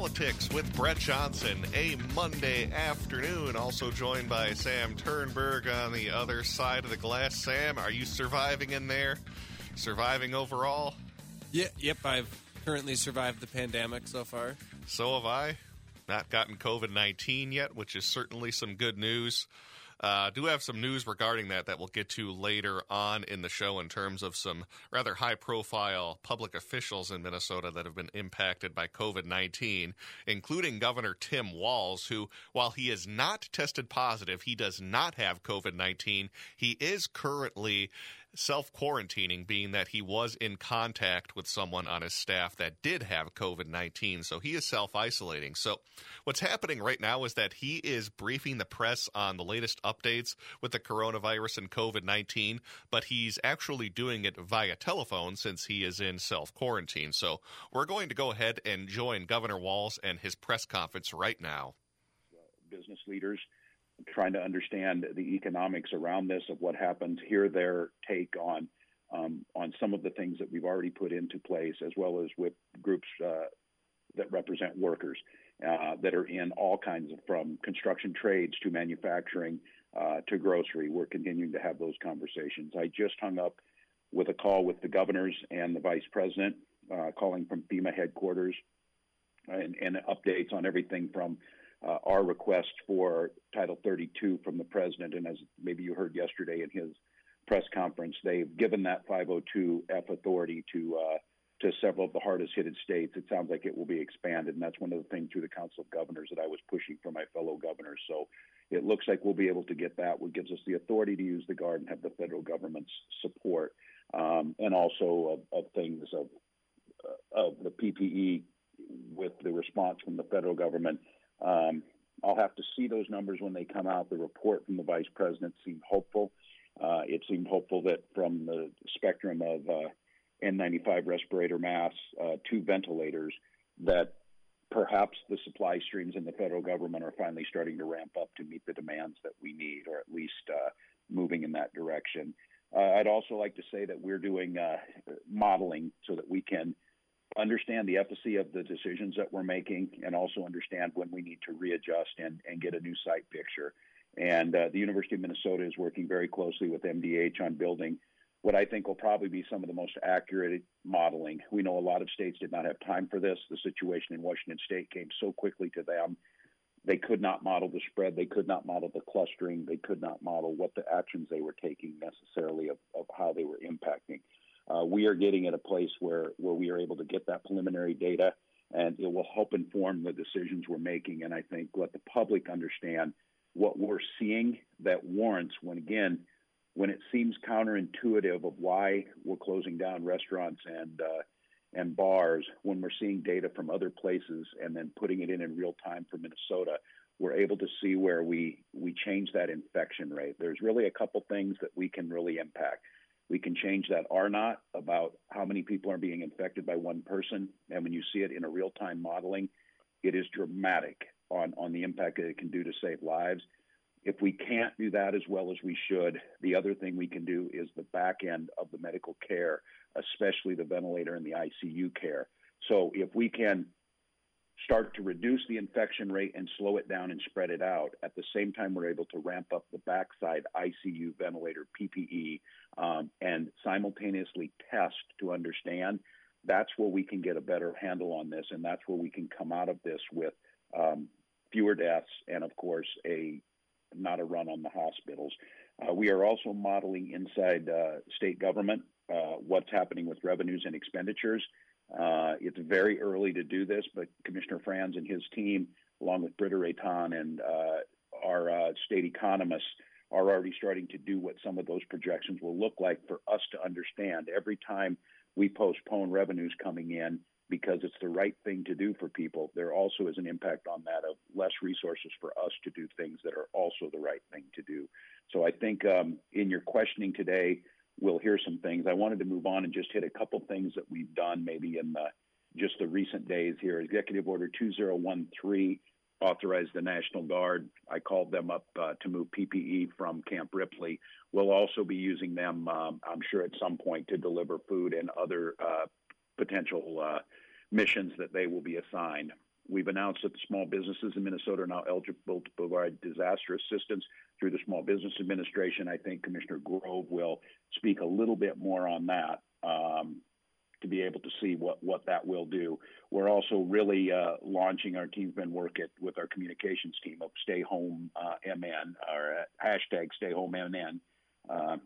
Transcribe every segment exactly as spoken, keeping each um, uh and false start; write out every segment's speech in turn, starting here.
Politics with Brett Johnson, a Monday afternoon. Also joined by Sam Turnberg on the other side of the glass. Sam, are you surviving in there? Surviving overall? Yeah, yep, I've currently survived the pandemic so far. So have I. Not gotten covid nineteen yet, which is certainly some good news. Uh, do have some news regarding that that we'll get to later on in the show in terms of some rather high-profile public officials in Minnesota that have been impacted by covid nineteen, including Governor Tim Walz, who, while he is not tested positive, he does not have covid nineteen. He is currently self-quarantining, being that he was in contact with someone on his staff that did have covid nineteen, so he is self-isolating. So what's happening right now is that he is briefing the press on the latest updates with the coronavirus and covid nineteen, but he's actually doing it via telephone since he is in self-quarantine. So we're going to go ahead and join Governor Walz and his press conference right now. Business leaders trying to understand the economics around this, of what happens, hear their take on um, on some of the things that we've already put into place, as well as with groups uh, that represent workers uh, that are in all kinds of, from construction trades to manufacturing uh, to grocery. We're continuing to have those conversations. I just hung up with a call with the governors and the vice president, uh, calling from FEMA headquarters, and, and updates on everything from Uh, our request for Title thirty-two from the president. And as maybe you heard yesterday in his press conference, they've given that five oh two F authority to uh, to several of the hardest hit states. It sounds like it will be expanded, and that's one of the things through the Council of Governors that I was pushing for my fellow governors. So it looks like we'll be able to get that, which gives us the authority to use the Guard and have the federal government's support, um, and also of, of things of, uh, of the P P E with the response from the federal government. Um, I'll have to see those numbers when they come out. The report from the vice president seemed hopeful. Uh, it seemed hopeful that from the spectrum of uh, N ninety-five respirator masks uh, to ventilators, that perhaps the supply streams in the federal government are finally starting to ramp up to meet the demands that we need, or at least uh, moving in that direction. Uh, I'd also like to say that we're doing uh, modeling so that we can understand the efficacy of the decisions that we're making, and also understand when we need to readjust and, and get a new site picture. And uh, the University of Minnesota is working very closely with M D H on building what I think will probably be some of the most accurate modeling. We know a lot of states did not have time for this. The situation in Washington State came so quickly to them. They could not model the spread. They could not model the clustering. They could not model what the actions they were taking necessarily of, of how they were impacting. Uh, we are getting at a place where, where we are able to get that preliminary data, and it will help inform the decisions we're making, and I think let the public understand what we're seeing that warrants when, again, when it seems counterintuitive of why we're closing down restaurants and uh, and bars, when we're seeing data from other places and then putting it in in real time for Minnesota, we're able to see where we, we change that infection rate. There's really a couple things that we can really impact. We can change that R naught, about how many people are being infected by one person. And when you see it in a real-time modeling, it is dramatic on, on the impact that it can do to save lives. If we can't do that as well as we should, the other thing we can do is the back end of the medical care, especially the ventilator and the I C U care. So if we can start to reduce the infection rate and slow it down and spread it out, at the same time we're able to ramp up the backside I C U, ventilator, P P E, um, and simultaneously test to understand, that's where we can get a better handle on this, and that's where we can come out of this with um, fewer deaths and, of course, a not a run on the hospitals. Uh, we are also modeling inside uh, state government uh, what's happening with revenues and expenditures. Uh, it's very early to do this, but Commissioner Franz and his team, along with Britta Rayton and uh, our uh, state economists, are already starting to do what some of those projections will look like for us to understand. Every time we postpone revenues coming in because it's the right thing to do for people, there also is an impact on that of less resources for us to do things that are also the right thing to do. So I think um, in your questioning today, we'll hear some things. I wanted to move on and just hit a couple things that we've done maybe in the, just the recent days here. Executive Order two zero one three authorized the National Guard. I called them up uh, to move P P E from Camp Ripley. We'll also be using them, um, I'm sure, at some point to deliver food and other uh, potential uh, missions that they will be assigned. We've announced that the small businesses in Minnesota are now eligible to provide disaster assistance through the Small Business Administration. I think Commissioner Grove will speak a little bit more on that um, to be able to see what, what that will do. We're also really uh, launching, our team's been working with our communications team of Stay Home uh, M N, or uh, hashtag Stay Home M N. Uh,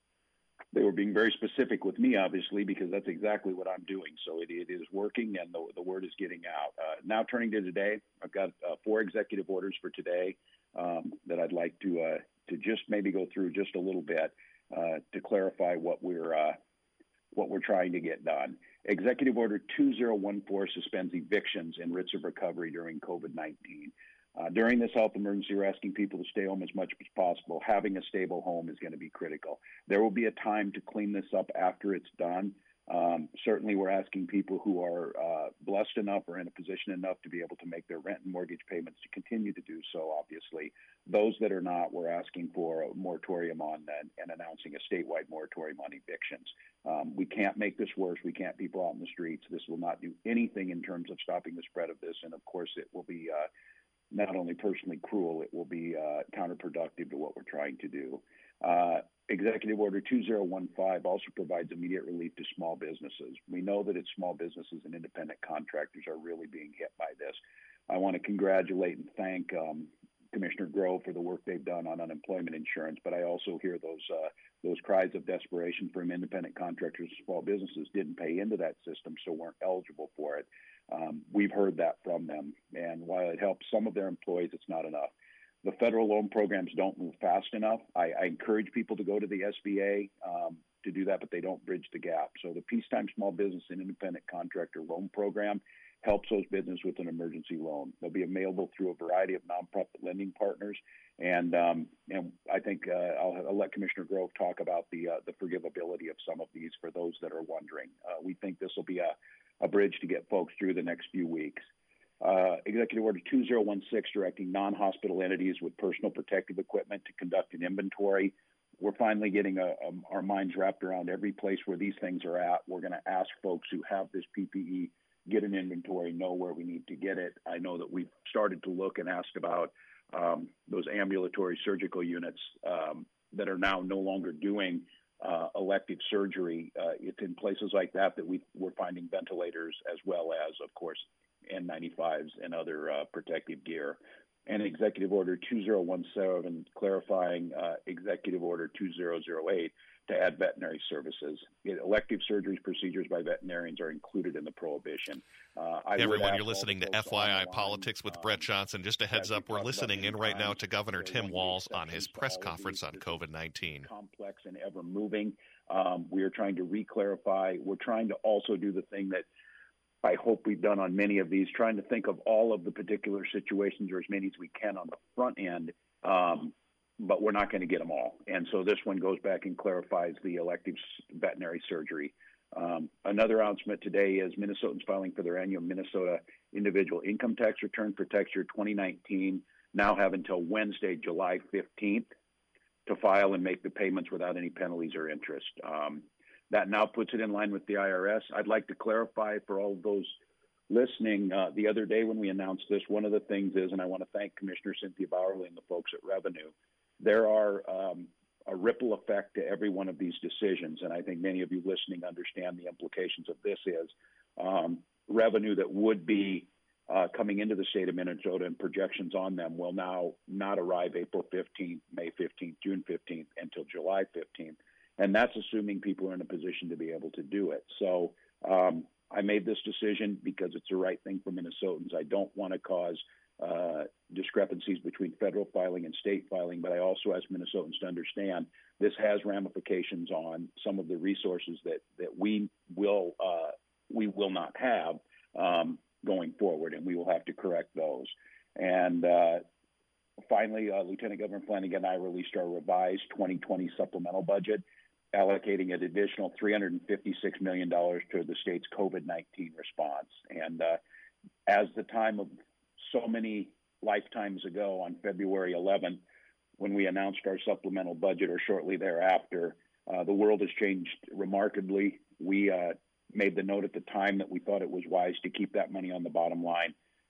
They were being very specific with me, obviously, because that's exactly what I'm doing. So it, it is working, and the, the word is getting out. Uh, now turning to today, I've got uh, four executive orders for today um, that I'd like to uh, to just maybe go through just a little bit uh, to clarify what we're uh, what we're trying to get done. Executive Order two zero one four suspends evictions and writs of recovery during COVID nineteen. Uh, during this health emergency, we're asking people to stay home as much as possible. Having a stable home is going to be critical. There will be a time to clean this up after it's done. Um, certainly, we're asking people who are uh, blessed enough or in a position enough to be able to make their rent and mortgage payments to continue to do so, obviously. Those that are not, we're asking for a moratorium on that and announcing a statewide moratorium on evictions. Um, we can't make this worse. We can't people out in the streets. This will not do anything in terms of stopping the spread of this. And, of course, it will be uh, not only personally cruel, it will be uh, counterproductive to what we're trying to do. Uh, Executive Order two zero one five also provides immediate relief to small businesses. We know that it's small businesses and independent contractors are really being hit by this. I want to congratulate and thank um, Commissioner Grove for the work they've done on unemployment insurance, but I also hear those uh, those cries of desperation from independent contractors and small businesses didn't pay into that system, so weren't eligible for it. Um, we've heard that from them, and while it helps some of their employees, it's not enough. The federal loan programs don't move fast enough. I, I encourage people to go to the S B A um, to do that, but they don't bridge the gap. So the Peacetime Small Business and Independent Contractor Loan Program helps those businesses with an emergency loan. They'll be available through a variety of nonprofit lending partners, and um, and I think uh, I'll, I'll let Commissioner Grove talk about the uh, the forgivability of some of these for those that are wondering. Uh, we think this will be a a bridge to get folks through the next few weeks. Uh, Executive Order two zero one six directing non-hospital entities with personal protective equipment to conduct an inventory. We're finally getting a, a, our minds wrapped around every place where these things are at. We're going to ask folks who have this P P E, get an inventory, know where we need to get it. I know that we've started to look and ask about um, those ambulatory surgical units um, that are now no longer doing Uh, elective surgery. Uh, it's in places like that that we, we're finding ventilators as well as, of course, N ninety-fives and other uh, protective gear. And Executive Order two zero one seven clarifying uh, Executive Order two zero zero eight to add veterinary services. Elective surgeries procedures by veterinarians are included in the prohibition. Uh, I Everyone, you're listening to F Y I Politics with Brett Johnson. Just a heads up, we're listening in right now to Governor Tim Walz on his press conference on COVID nineteen. Complex and ever moving. Um, we are trying to re-clarify. We're trying to also do the thing that I hope we've done on many of these, trying to think of all of the particular situations or as many as we can on the front end, um, but we're not going to get them all. And so this one goes back and clarifies the elective veterinary surgery. Um, another announcement today is Minnesotans filing for their annual Minnesota individual income tax return for tax year twenty nineteen now have until Wednesday, July fifteenth to file and make the payments without any penalties or interest. Um, that now puts it in line with the I R S. I'd like to clarify for all of those listening, uh, the other day when we announced this, one of the things is, and I want to thank Commissioner Cynthia Bowerly and the folks at Revenue, there are um, a ripple effect to every one of these decisions, and I think many of you listening understand the implications of this is um, revenue that would be uh, coming into the state of Minnesota and projections on them will now not arrive April fifteenth, May fifteenth, June fifteenth, until July fifteenth. And that's assuming people are in a position to be able to do it. So um, I made this decision because it's the right thing for Minnesotans. I don't want to cause uh, discrepancies between federal filing and state filing, but I also ask Minnesotans to understand this has ramifications on some of the resources that, that we will uh, we will not have um, going forward, and we will have to correct those. And uh, finally, uh, Lieutenant Governor Flanagan and I released our revised twenty twenty supplemental budget, allocating an additional three hundred fifty-six million dollars to the state's COVID nineteen response. And uh, as the time of so many lifetimes ago on February eleventh, when we announced our supplemental budget or shortly thereafter, uh, the world has changed remarkably. We uh, made the note at the time that we thought it was wise to keep that money on the bottom line.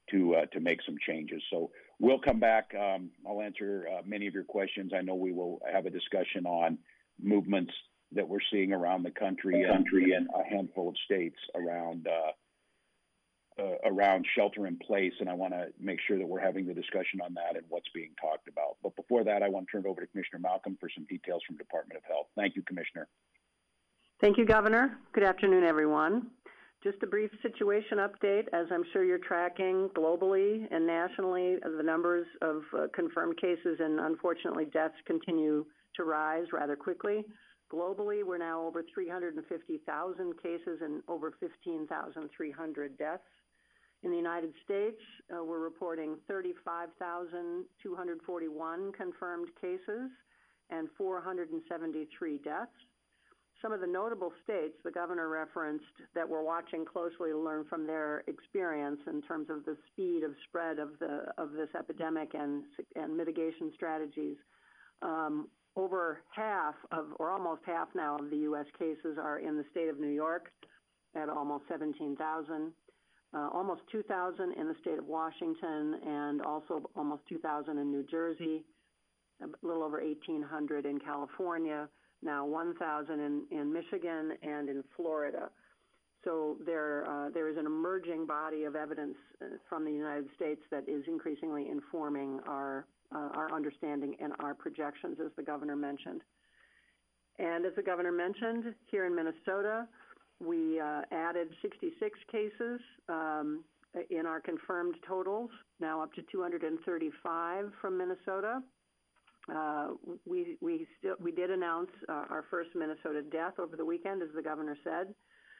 to uh, to make some changes. So we'll come back. Um, I'll answer uh, many of your questions. I know we will have a discussion on movements that we're seeing around the country, the country and a handful of states around uh, uh, around shelter in place. And I want to make sure that we're having the discussion on that and what's being talked about. But before that, I want to turn it over to Commissioner Malcolm for some details from Department of Health. Thank you, Commissioner. Thank you, Governor. Good afternoon, everyone. Just a brief situation update. As I'm sure you're tracking globally and nationally, the numbers of uh, confirmed cases and unfortunately deaths continue to rise rather quickly. Globally, we're now over three hundred fifty thousand cases and over fifteen thousand three hundred deaths. In the United States, uh, we're reporting thirty-five thousand two hundred forty-one confirmed cases and four hundred seventy-three deaths. Some of the notable states the governor referenced that we're watching closely to learn from their experience in terms of the speed of spread of the of this epidemic and and mitigation strategies. Um, over half of, or almost half now of the U S cases are in the state of New York at almost seventeen thousand, uh, almost two thousand in the state of Washington, and also almost two thousand in New Jersey, a little over eighteen hundred in California, now one thousand in, in Michigan and in Florida. So there, uh, there is an emerging body of evidence from the United States that is increasingly informing our uh, our understanding and our projections, as the governor mentioned. And as the governor mentioned, here in Minnesota, we uh, added sixty-six cases um, in our confirmed totals, now up to two hundred thirty-five from Minnesota. Uh, we we still we did announce uh, our first Minnesota death over the weekend, as the governor said.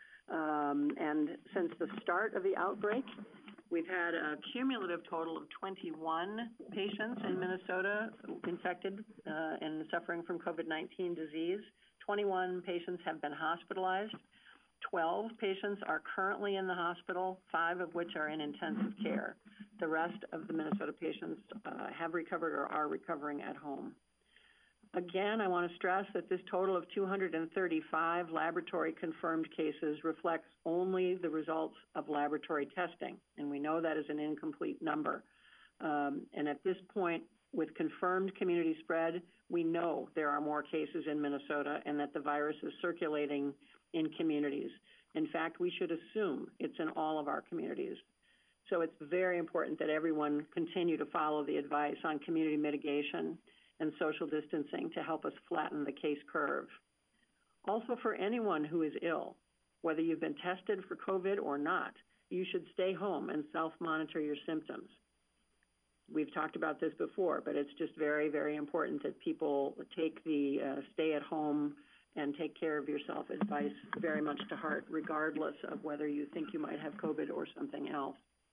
Um, and since the start of the outbreak, we've had a cumulative total of twenty-one patients in Minnesota infected uh, and suffering from COVID nineteen disease. twenty-one patients have been hospitalized. twelve patients are currently in the hospital, five of which are in intensive care. The rest of the Minnesota patients uh, have recovered or are recovering at home. Again, I want to stress that this total of two hundred thirty-five laboratory confirmed cases reflects only the results of laboratory testing, and we know that is an incomplete number. Um, and at this point, with confirmed community spread, we know there are more cases in Minnesota and that the virus is circulating in communities. In fact, we should assume it's in all of our communities. So it's very important that everyone continue to follow the advice on community mitigation and social distancing to help us flatten the case curve. Also, for anyone who is ill, whether you've been tested for COVID or not, you should stay home and self-monitor your symptoms. We've talked about this before, but it's just very, very important that people take the uh, stay at home and take care of yourself advice very much to heart, regardless of whether you think you might have COVID or something else.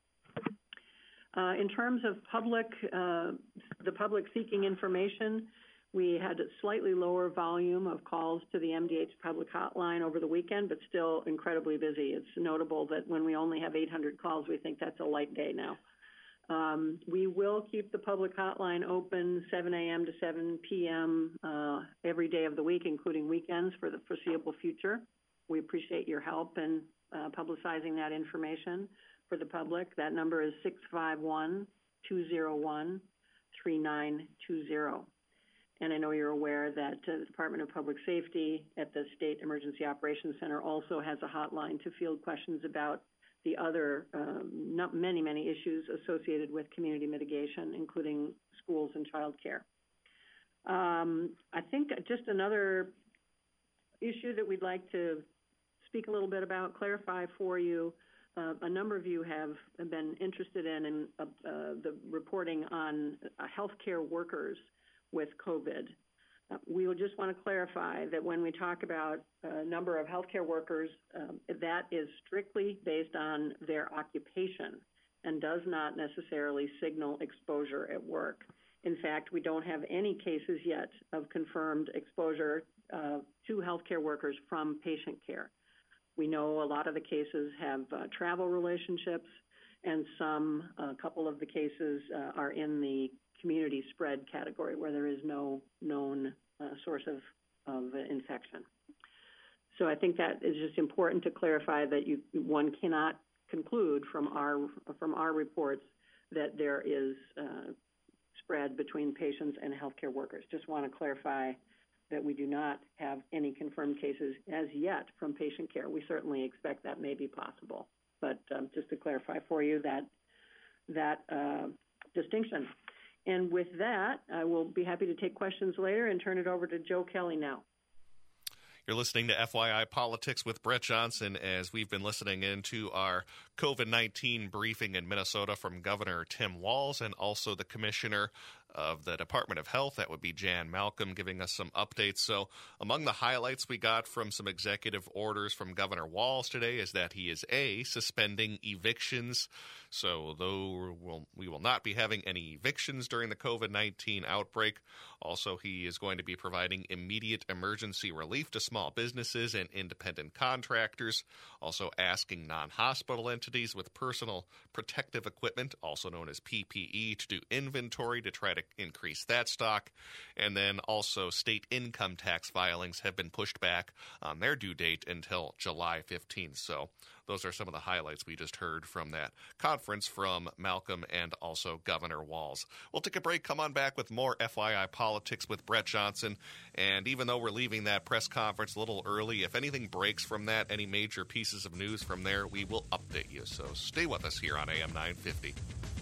Uh, in terms of public, uh, the public seeking information, we had a slightly lower volume of calls to the M D H public hotline over the weekend, but still incredibly busy. It's notable that when we only have eight hundred calls, we think that's a light day now. Um, we will keep the public hotline open seven a.m. to seven p.m. Uh, every day of the week, including weekends, for the foreseeable future. We appreciate your help in uh, publicizing that information for the public. That number is six five one, two zero one, three nine two zero. And I know you're aware that uh, the Department of Public Safety at the State Emergency Operations Center also has a hotline to field questions about the other um, not many, many issues associated with community mitigation, including schools and child care. Um, I think just another issue that we'd like to speak a little bit about, clarify for you. Uh, a number of you have been interested in, in uh, uh, the reporting on uh, healthcare workers with COVID. Uh, we will just want to clarify that when we talk about a number of healthcare workers, um, that is strictly based on their occupation and does not necessarily signal exposure at work. In fact, we don't have any cases yet of confirmed exposure uh, to healthcare workers from patient care. We know a lot of the cases have uh, travel relationships, and some, a uh, couple of the cases uh, are in the community spread category where there is no known uh, source of, of uh, infection. So I think that is just important to clarify that you, one cannot conclude from our from our reports that there is uh, spread between patients and healthcare workers. Just want to clarify that we do not have any confirmed cases as yet from patient care. We certainly expect that may be possible, but um, just to clarify for you that that uh, distinction. And with that, I will be happy to take questions later and turn it over to Joe Kelly now. You're listening to F Y I Politics with Brett Johnson as we've been listening into our COVID nineteen briefing in Minnesota from Governor Tim Walz and also the Commissioner of the Department of Health. That would be Jan Malcolm, giving us some updates. So among the highlights we got from some executive orders from Governor Walz today is that he is, A, suspending evictions. So though we'll, we will not be having any evictions during the COVID nineteen outbreak. Also, he is going to be providing immediate emergency relief to small businesses and independent contractors. Also asking non-hospital entities with personal protective equipment, also known as P P E, to do inventory to try to increase that stock. And then also state income tax filings have been pushed back on their due date until July fifteenth. So those are some of the highlights we just heard from that conference from Malcolm and also Governor Walz. We'll take a break, come on back with more F Y I Politics with Brett Johnson. And even though we're leaving that press conference a little early, if anything breaks from that, any major pieces of news from there, we will update you. So stay with us here on A M nine fifty.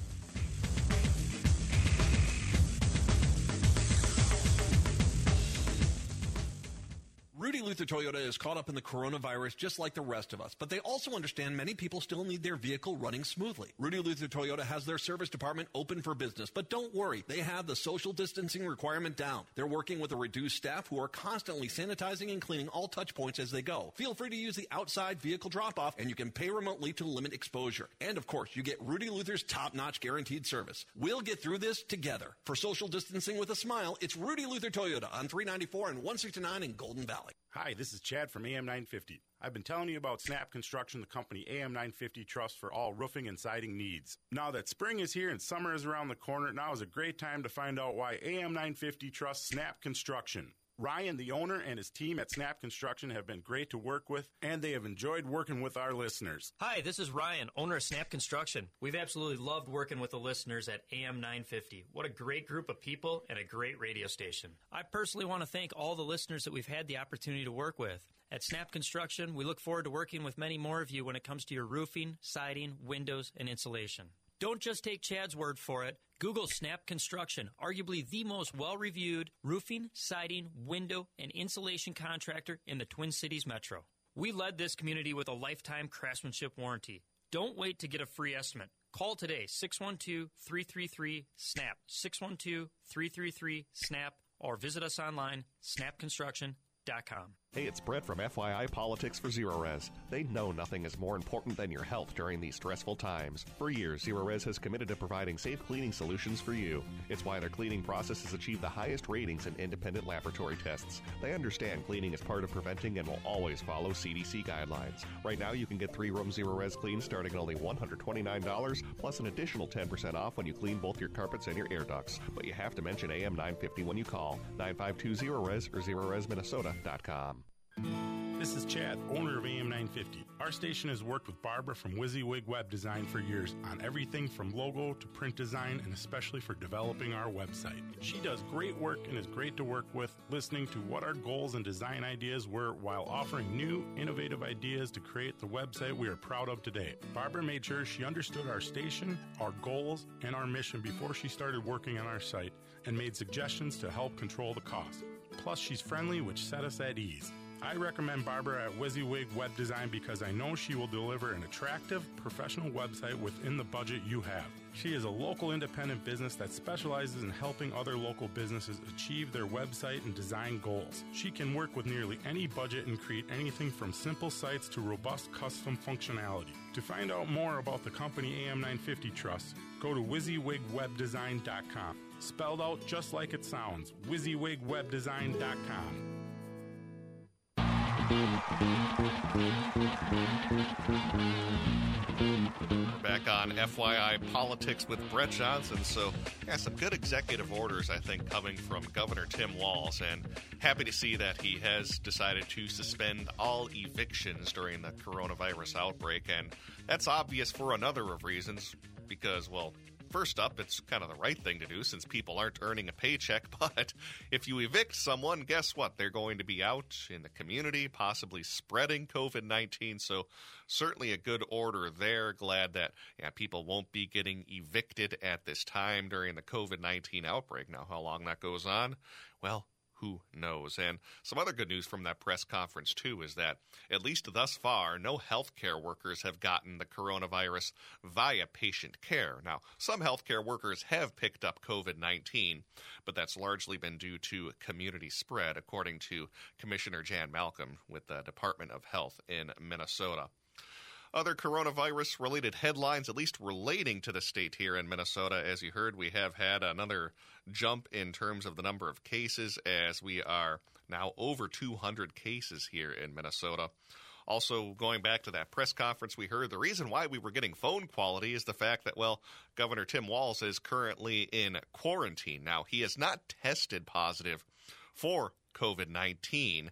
Rudy Luther Toyota is caught up in the coronavirus just like the rest of us, but they also understand many people still need their vehicle running smoothly. Rudy Luther Toyota has their service department open for business, but don't worry, they have the social distancing requirement down. They're working with a reduced staff who are constantly sanitizing and cleaning all touch points as they go. Feel free to use the outside vehicle drop-off, and you can pay remotely to limit exposure. And of course, you get Rudy Luther's top-notch guaranteed service. We'll get through this together. For social distancing with a smile, it's Rudy Luther Toyota on three ninety-four and one sixty-nine in Golden Valley. Hi, this is Chad from A M nine fifty. I've been telling you about Snap Construction, the company A M nine fifty trusts for all roofing and siding needs. Now that spring is here and summer is around the corner, now is a great time to find out why A M nine fifty trusts Snap Construction. Ryan, the owner, and his team at Snap Construction have been great to work with, and they have enjoyed working with our listeners. Hi, this is Ryan, owner of Snap Construction. We've absolutely loved working with the listeners at A M nine fifty. What a great group of people and a great radio station. I personally want to thank all the listeners that we've had the opportunity to work with. At Snap Construction, we look forward to working with many more of you when it comes to your roofing, siding, windows, and insulation. Don't just take Chad's word for it. Google Snap Construction, arguably the most well-reviewed roofing, siding, window, and insulation contractor in the Twin Cities metro. We led this community with a lifetime craftsmanship warranty. Don't wait to get a free estimate. Call today, six one two, three three three, S N A P, six one two, three three three, S N A P, or visit us online, snap construction dot com. Hey, it's Brett from F Y I Politics for Zerorez. They know nothing is more important than your health during these stressful times. For years, Zerorez has committed to providing safe cleaning solutions for you. It's why their cleaning process has achieved the highest ratings in independent laboratory tests. They understand cleaning is part of preventing and will always follow C D C guidelines. Right now, you can get three room Zerorez clean starting at only one hundred twenty-nine dollars, plus an additional ten percent off when you clean both your carpets and your air ducts. But you have to mention A M nine fifty when you call nine five two Zerorez or Zerorez Minnesota dot com. This is Chad, owner of A M nine fifty. Our station has worked with Barbara from WYSIWYG Web Design for years on everything from logo to print design, and especially for developing our website. She does great work and is great to work with, listening to what our goals and design ideas were while offering new, innovative ideas to create the website we are proud of today. Barbara made sure she understood our station, our goals, and our mission before she started working on our site and made suggestions to help control the cost. Plus, she's friendly, which set us at ease. I recommend Barbara at WYSIWYG Web Design because I know she will deliver an attractive, professional website within the budget you have. She is a local independent business that specializes in helping other local businesses achieve their website and design goals. She can work with nearly any budget and create anything from simple sites to robust custom functionality. To find out more about the company A M nine fifty Trust, go to WYSIWYG Web Design dot com. Spelled out just like it sounds, WYSIWYG Web Design dot com. Thank you. Back on F Y I Politics with Brett Johnson. So, yeah, some good executive orders, I think, coming from Governor Tim Walz. And happy to see that he has decided to suspend all evictions during the coronavirus outbreak. And that's obvious for a number of reasons because, well, first up, it's kind of the right thing to do since people aren't earning a paycheck. But if you evict someone, guess what? They're going to be out in the community, possibly spreading covid nineteen. So certainly a good order there. Glad that yeah, people won't be getting evicted at this time during the covid nineteen outbreak. Now, how long that goes on? Well, who knows? And some other good news from that press conference, too, is that, at least thus far, no healthcare workers have gotten the coronavirus via patient care. Now, some healthcare workers have picked up covid nineteen, but that's largely been due to community spread, according to Commissioner Jan Malcolm with the Department of Health in Minnesota. Other coronavirus-related headlines, at least relating to the state here in Minnesota. As you heard, we have had another jump in terms of the number of cases as we are now over two hundred cases here in Minnesota. Also, going back to that press conference we heard, the reason why we were getting phone quality is the fact that, well, Governor Tim Walz is currently in quarantine. Now, he has not tested positive for covid nineteen,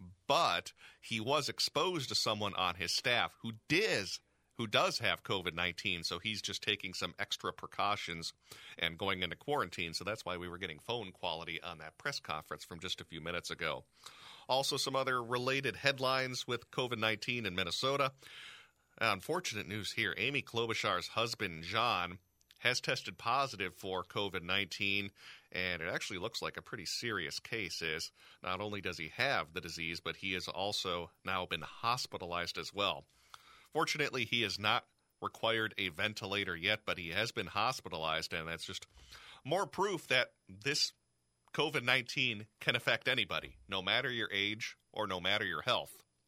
but he was exposed to someone on his staff who does, who does have covid nineteen, so he's just taking some extra precautions and going into quarantine, so that's why we were getting phone quality on that press conference from just a few minutes ago. Also, some other related headlines with covid nineteen in Minnesota. Unfortunate news here. Amy Klobuchar's husband, John, has tested positive for covid nineteen, and it actually looks like a pretty serious case. Is not only does he have the disease, but he has also now been hospitalized as well. Fortunately, he has not required a ventilator yet, but he has been hospitalized, and that's just more proof that this covid nineteen can affect anybody, no matter your age or no matter your health.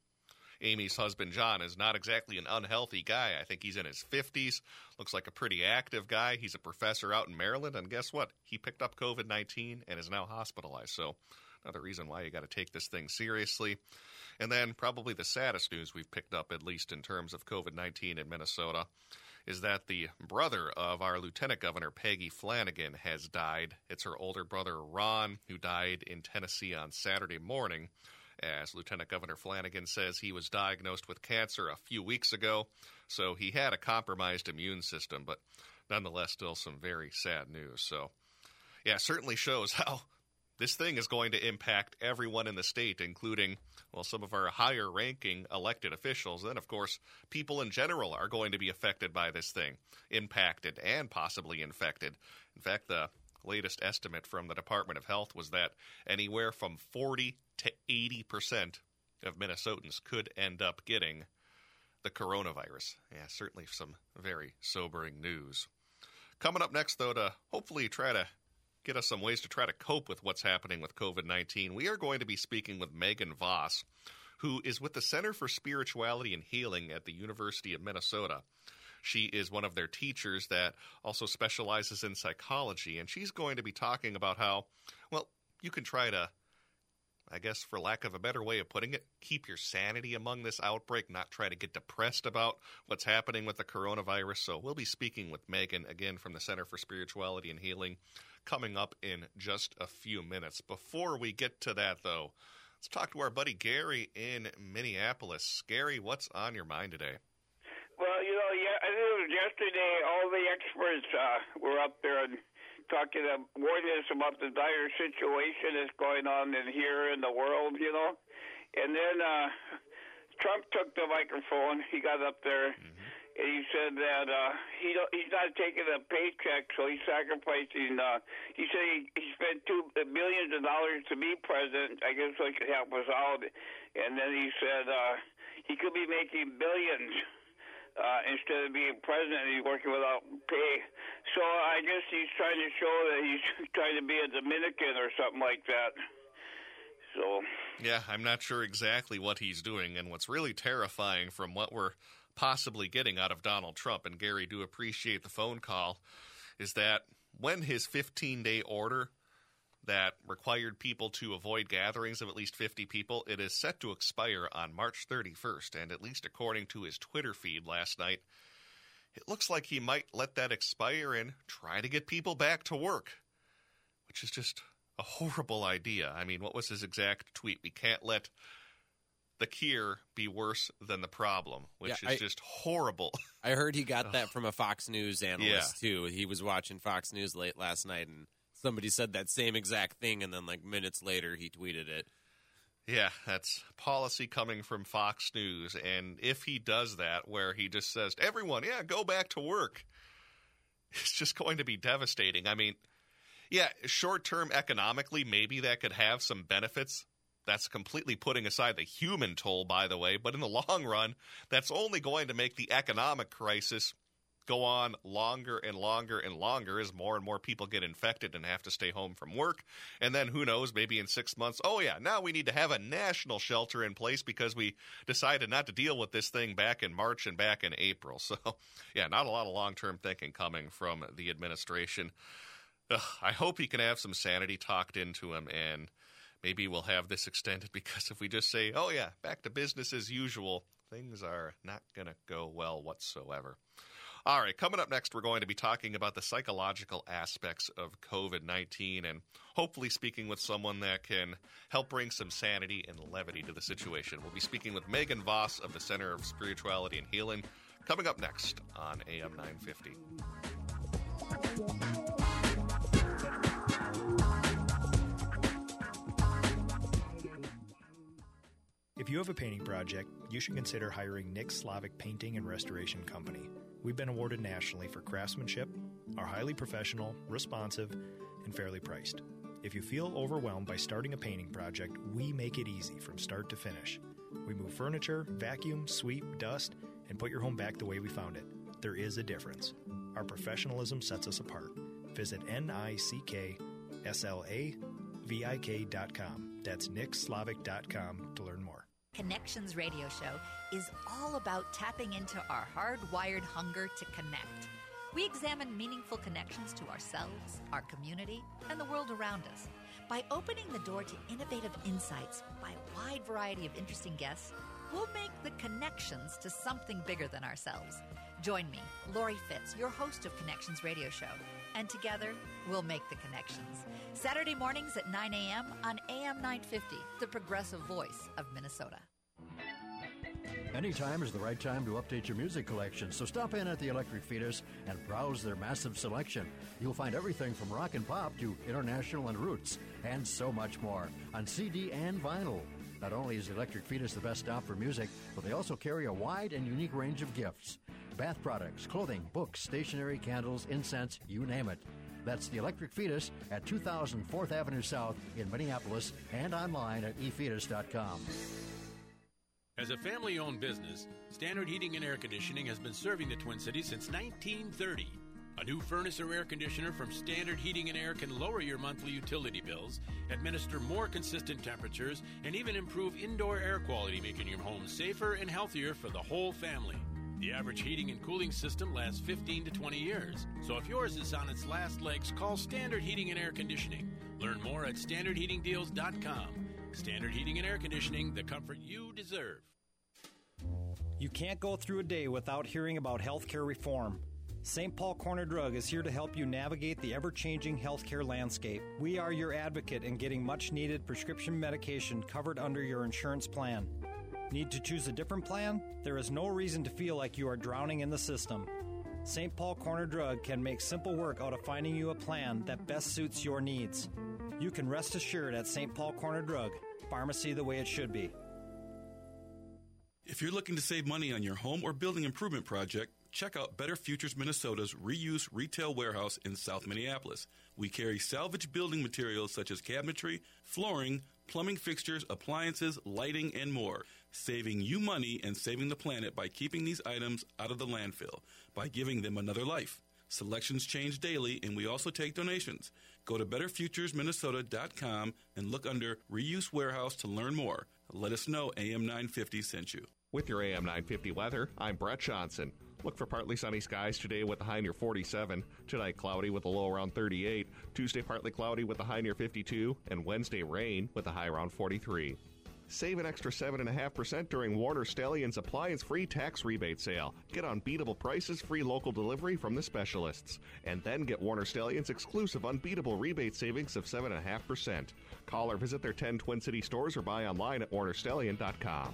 Amy's husband, John, is not exactly an unhealthy guy. I think he's in his fifties, looks like a pretty active guy. He's a professor out in Maryland, and guess what? He picked up covid nineteen and is now hospitalized. So another reason why you got to take this thing seriously. And then probably the saddest news we've picked up, at least in terms of covid nineteen in Minnesota, is that the brother of our Lieutenant Governor, Peggy Flanagan, has died. It's her older brother, Ron, who died in Tennessee on Saturday morning. As Lieutenant Governor Flanagan says, he was diagnosed with cancer a few weeks ago, so he had a compromised immune system, but nonetheless still some very sad news. So, yeah, certainly shows how this thing is going to impact everyone in the state, including, well, some of our higher-ranking elected officials. And, of course, people in general are going to be affected by this thing, impacted and possibly infected. In fact, the latest estimate from the Department of Health was that anywhere from forty to eighty percent of Minnesotans could end up getting the coronavirus. Yeah, certainly some very sobering news. Coming up next, though, to hopefully try to get us some ways to try to cope with what's happening with covid nineteen, we are going to be speaking with Megan Voss, who is with the Center for Spirituality and Healing at the University of Minnesota. She is one of their teachers that also specializes in psychology, and she's going to be talking about how, well, you can try to, I guess, for lack of a better way of putting it, keep your sanity among this outbreak, not try to get depressed about what's happening with the coronavirus. So we'll be speaking with Megan, again, from the Center for Spirituality and Healing, coming up in just a few minutes. Before we get to that, though, let's talk to our buddy Gary in Minneapolis. Gary, what's on your mind today? Well, you know, yeah, I think it was yesterday all the experts uh, were up there and talking to warning us about the dire situation that's going on in here in the world, you know. And then uh, Trump took the microphone. He got up there, mm-hmm. and he said that uh, he don't, he's not taking a paycheck, so he's sacrificing. Uh, he said he, he spent two billions of dollars to be president. I guess so he could help us out. And then he said uh, he could be making billions. Uh, instead of being president, he's working without pay. So I guess he's trying to show that he's trying to be a Dominican or something like that. So yeah, I'm not sure exactly what he's doing. And what's really terrifying from what we're possibly getting out of Donald Trump, and Gary, do appreciate the phone call, is that when his fifteen-day order that required people to avoid gatherings of at least fifty people, it is set to expire on March thirty-first. And at least according to his Twitter feed last night, it looks like he might let that expire and try to get people back to work, which is just a horrible idea. I mean, what was his exact tweet? We can't let the cure be worse than the problem, which yeah, is I, just horrible. I heard he got that from a Fox News analyst, yeah. too. He was watching Fox News late last night, and somebody said that same exact thing, and then, like, minutes later, he tweeted it. Yeah, that's policy coming from Fox News, and if he does that, where he just says, everyone, yeah, go back to work, it's just going to be devastating. I mean, yeah, short-term economically, maybe that could have some benefits. That's completely putting aside the human toll, by the way. But in the long run, that's only going to make the economic crisis go on longer and longer and longer as more and more people get infected and have to stay home from work. And then who knows, maybe in six months, oh, yeah, now we need to have a national shelter in place because we decided not to deal with this thing back in March and back in April. So, yeah, not a lot of long-term thinking coming from the administration. Ugh, I hope he can have some sanity talked into him, and maybe we'll have this extended, because if we just say, oh, yeah, back to business as usual, things are not going to go well whatsoever. All right, coming up next, we're going to be talking about the psychological aspects of covid nineteen and hopefully speaking with someone that can help bring some sanity and levity to the situation. We'll be speaking with Megan Voss of the Center of Spirituality and Healing coming up next on A M nine fifty. If you have a painting project, you should consider hiring Nick Slavic Painting and Restoration Company. We've been awarded nationally for craftsmanship, are highly professional, responsive, and fairly priced. If you feel overwhelmed by starting a painting project, we make it easy from start to finish. We move furniture, vacuum, sweep, dust, and put your home back the way we found it. There is a difference. Our professionalism sets us apart. Visit N I C K S L A V I K dot com. That's nick slavic dot com to learn more. Connections Radio Show is all about tapping into our hardwired hunger to connect. We examine meaningful connections to ourselves, our community, and the world around us. By opening the door to innovative insights by a wide variety of interesting guests, we'll make the connections to something bigger than ourselves. Join me, Lori Fitz, your host of Connections Radio Show, and together we'll make the connections. Saturday mornings at nine a.m. on A M nine fifty, the progressive voice of Minnesota. Anytime is the right time to update your music collection, so stop in at the Electric Fetus and browse their massive selection. You'll find everything from rock and pop to international and roots, and so much more on C D and vinyl. Not only is Electric Fetus the best stop for music, but they also carry a wide and unique range of gifts. Bath products, clothing, books, stationery, candles, incense, you name it. That's the Electric Fetus at two thousand fourth Avenue South in Minneapolis and online at e fetus dot com. As a family-owned business, Standard Heating and Air Conditioning has been serving the Twin Cities since nineteen thirty. A new furnace or air conditioner from Standard Heating and Air can lower your monthly utility bills, administer more consistent temperatures, and even improve indoor air quality, making your home safer and healthier for the whole family. The average heating and cooling system lasts fifteen to twenty years. So if yours is on its last legs, call Standard Heating and Air Conditioning. Learn more at standard heating deals dot com. Standard Heating and Air Conditioning, the comfort you deserve. You can't go through a day without hearing about healthcare reform. Saint Paul Corner Drug is here to help you navigate the ever-changing healthcare landscape. We are your advocate in getting much-needed prescription medication covered under your insurance plan. Need to choose a different plan? There is no reason to feel like you are drowning in the system. Saint Paul Corner Drug can make simple work out of finding you a plan that best suits your needs. You can rest assured at Saint Paul Corner Drug, pharmacy the way it should be. If you're looking to save money on your home or building improvement project, check out Better Futures Minnesota's reuse retail warehouse in South Minneapolis. We carry salvage building materials such as cabinetry, flooring, plumbing fixtures, appliances, lighting, and more, saving you money and saving the planet by keeping these items out of the landfill, by giving them another life. Selections change daily, and we also take donations. Go to better futures minnesota dot com and look under Reuse Warehouse to learn more. Let us know A M nine fifty sent you. With your A M nine fifty weather, I'm Brett Johnson. Look for partly sunny skies today with a high near forty-seven. Tonight, cloudy with a low around thirty-eight. Tuesday, partly cloudy with a high near fifty-two. And Wednesday, rain with a high around forty-three. Save an extra seven point five percent during Warner Stellian's appliance-free tax rebate sale. Get unbeatable prices, free local delivery from the specialists. And then get Warner Stellian's exclusive unbeatable rebate savings of seven point five percent. Call or visit their ten Twin City stores or buy online at warner stellian dot com.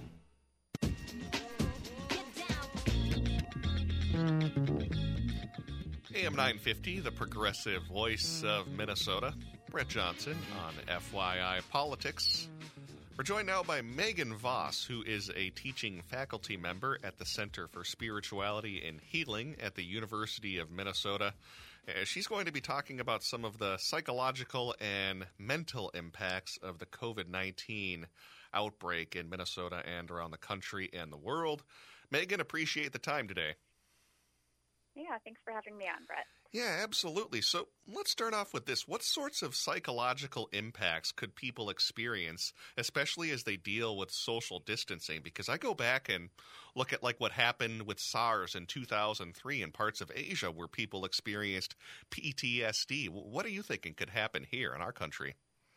A M nine fifty, the progressive voice of Minnesota. Brett Johnson on F Y I Politics. We're joined now by Megan Voss, who is a teaching faculty member at the Center for Spirituality and Healing at the University of Minnesota. Uh, she's going to be talking about some of the psychological and mental impacts of the covid nineteen outbreak in Minnesota and around the country and the world. Megan, appreciate the time today. Yeah, thanks for having me on, Brett. Yeah, absolutely. So let's start off with this. What sorts of psychological impacts could people experience, especially as they deal with social distancing? Because I go back and look at like what happened with SARS in two thousand three in parts of Asia where people experienced P T S D. What are you thinking could happen here in our country?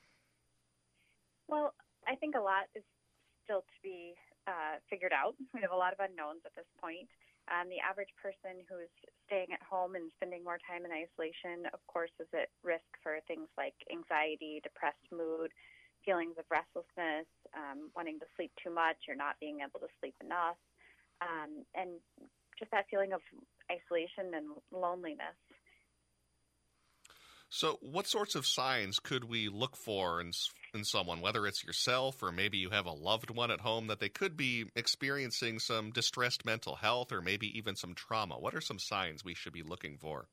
Well, I think a lot is still to be uh, figured out. We have a lot of unknowns at this point. Um, the average person who's staying at home and spending more time in isolation, of course, is at risk for things like anxiety, depressed mood, feelings of restlessness, um, wanting to sleep too much or not being able to sleep enough, um, and just that feeling of isolation and loneliness. So what sorts of signs could we look for in, in someone, whether it's yourself or maybe you have a loved one at home, that they could be experiencing some distressed mental health or maybe even some trauma? What are some signs we should be looking for?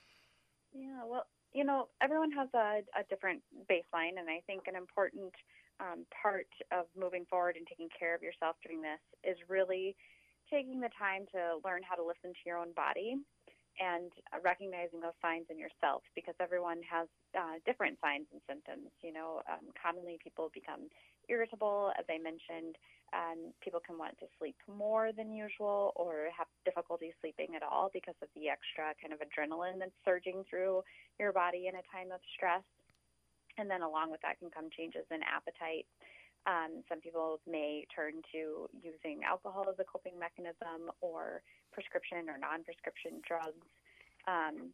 Yeah, well, you know, everyone has a, a different baseline, and I think an important um, part of moving forward and taking care of yourself during this is really taking the time to learn how to listen to your own body and recognizing those signs in yourself, because everyone has uh, different signs and symptoms. You know, um, commonly people become irritable, as I mentioned. Um, people can want to sleep more than usual or have difficulty sleeping at all because of the extra kind of adrenaline that's surging through your body in a time of stress. And then along with that can come changes in appetite. Um, some people may turn to using alcohol as a coping mechanism, or prescription or non-prescription drugs. Um,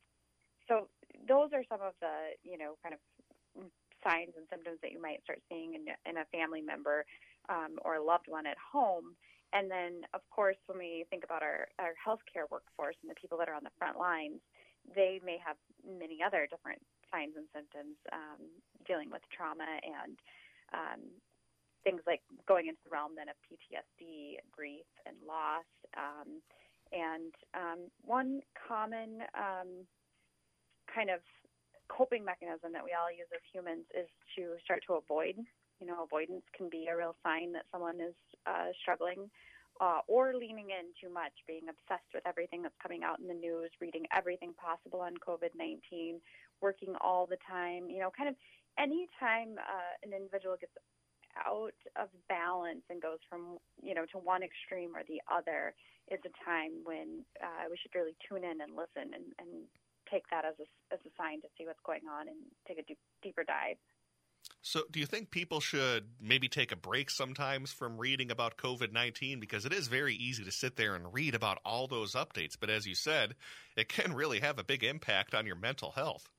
so those are some of the, you know, kind of signs and symptoms that you might start seeing in, in a family member um, or a loved one at home. And then, of course, when we think about our, our healthcare workforce and the people that are on the front lines, they may have many other different signs and symptoms um, dealing with trauma and Um, things like going into the realm then of P T S D, grief, and loss. Um, and um, one common um, kind of coping mechanism that we all use as humans is to start to avoid. You know, avoidance can be a real sign that someone is uh, struggling uh, or leaning in too much, being obsessed with everything that's coming out in the news, reading everything possible on covid nineteen, working all the time, you know, kind of anytime uh, an individual gets out of balance and goes from, you know, to one extreme or the other is a time when uh, we should really tune in and listen and, and take that as a, as a sign to see what's going on and take a deep, deeper dive. So do you think people should maybe take a break sometimes from reading about covid nineteen? Because it is very easy to sit there and read about all those updates. But as you said, it can really have a big impact on your mental health.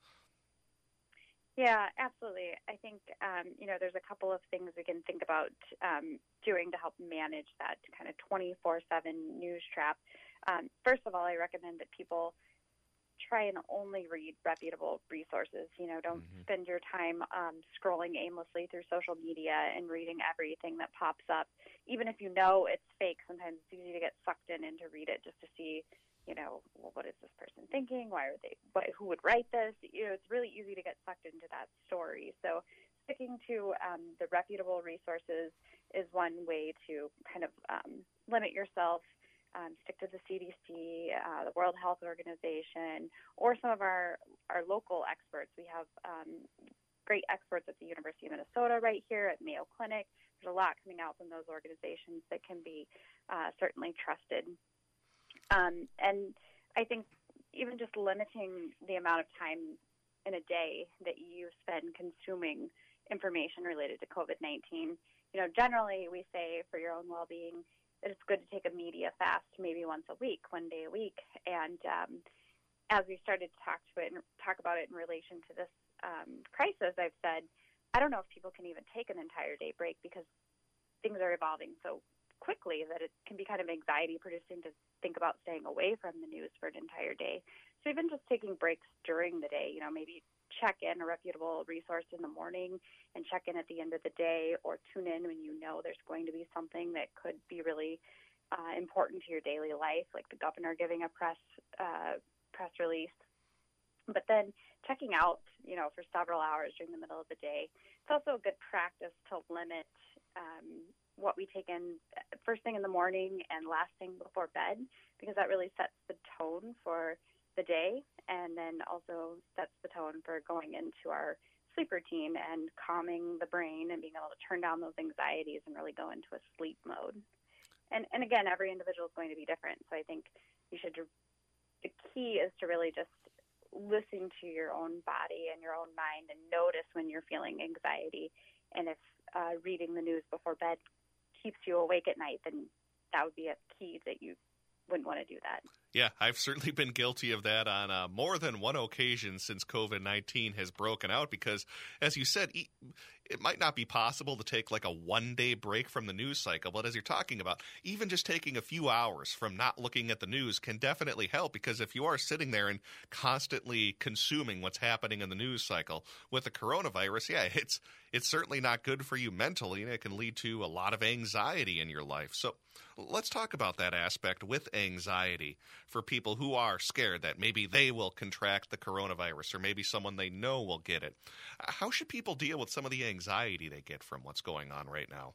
Yeah, absolutely. I think, um, you know, there's a couple of things we can think about um, doing to help manage that kind of twenty-four seven news trap. Um, first of all, I recommend that people try and only read reputable resources. You know, don't mm-hmm. spend your time um, scrolling aimlessly through social media and reading everything that pops up. Even if you know it's fake, sometimes it's easy to get sucked in and to read it just to see, you know, well, what is this person thinking? Why are they, what, who would write this? You know, it's really easy to get sucked into that story. So sticking to um, the reputable resources is one way to kind of um, limit yourself. Um, stick to the C D C, uh, the World Health Organization, or some of our, our local experts. We have um, great experts at the University of Minnesota right here at Mayo Clinic. There's a lot coming out from those organizations that can be uh, certainly trusted. Um, and I think even just limiting the amount of time in a day that you spend consuming information related to covid nineteen you know, generally we say for your own well-being that it's good to take a media fast maybe once a week, one day a week. And um, as we started to talk to it and talk about it in relation to this um, crisis, I've said, I don't know if people can even take an entire day break because things are evolving so quickly that it can be kind of anxiety producing to think about staying away from the news for an entire day. So even just taking breaks during the day, you know, maybe check in a reputable resource in the morning and check in at the end of the day, or tune in when you know there's going to be something that could be really uh, important to your daily life, like the governor giving a press uh, press release. But then checking out, you know, for several hours during the middle of the day. It's also a good practice to limit um, what we take in first thing in the morning and last thing before bed, because that really sets the tone for the day, and then also sets the tone for going into our sleep routine and calming the brain and being able to turn down those anxieties and really go into a sleep mode. And and again, every individual is going to be different. So I think you should, the key is to really just listen to your own body and your own mind and notice when you're feeling anxiety. And if uh, reading the news before bed keeps you awake at night, then that would be a key that you wouldn't want to do that. Yeah, I've certainly been guilty of that on uh, more than one occasion since COVID nineteen has broken out because, as you said, it might not be possible to take like a one-day break from the news cycle, but as you're talking about, even just taking a few hours from not looking at the news can definitely help, because if you are sitting there and constantly consuming what's happening in the news cycle with the coronavirus, yeah, it's it's certainly not good for you mentally, and it can lead to a lot of anxiety in your life. So let's talk about that aspect with anxiety for people who are scared that maybe they will contract the coronavirus or maybe someone they know will get it. How should people deal with some of the anxiety they get from what's going on right now?